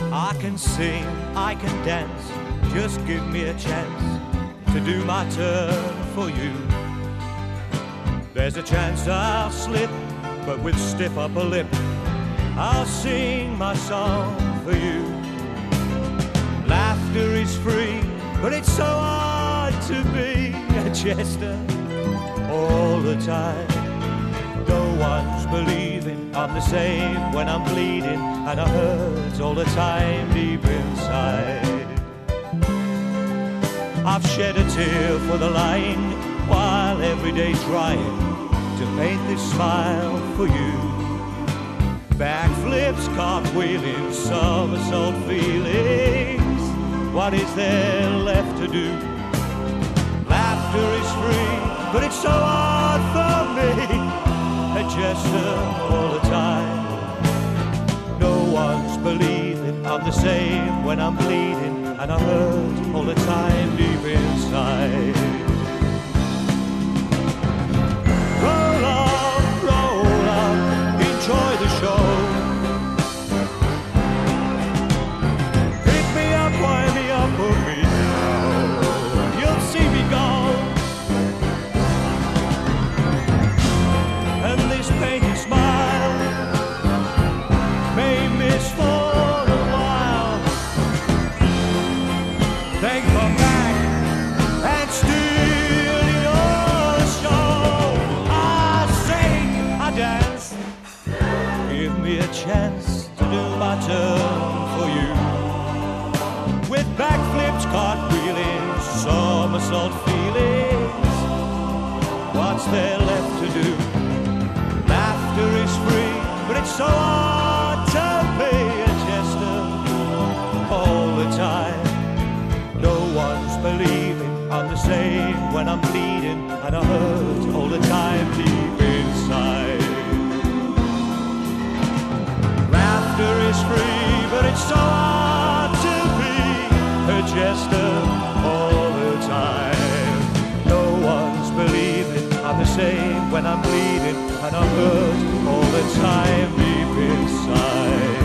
I can sing, I can dance, just give me a chance to do my turn for you. There's a chance I'll slip, but with stiff upper lip, I'll sing my song for you. Laughter is free, but it's so hard to be a jester all the time. No one's believing I'm the same when I'm bleeding, and I hurt all the time deep inside. I've shed a tear for the line, while every day trying to paint this smile for you. Backflips, cartwheeling, somersault feelings, what is there left to do? Laughter is free, but it's so hard for me, a jester all the time. No one's believing I'm the same when I'm bleeding, and I hurt all the time deep inside. Roll on, enjoy the show. Pick me up, wind me up, put me down. You'll see me go. And this painted smile may miss for a while. Then come back and steal your show. I sing, I dance, give me a chance to do my turn for you. With backflips, cartwheeling, somersault feelings, what's there left to do? Laughter is free, but it's so hard to be a jester all the time. No one's believing I'm the same when I'm bleeding, and I hurt all the time deep inside. Laughter is free, but it's so hard to be a jester all the time. No one's believing I'm the same when I'm bleeding, and I hurt all the time deep inside.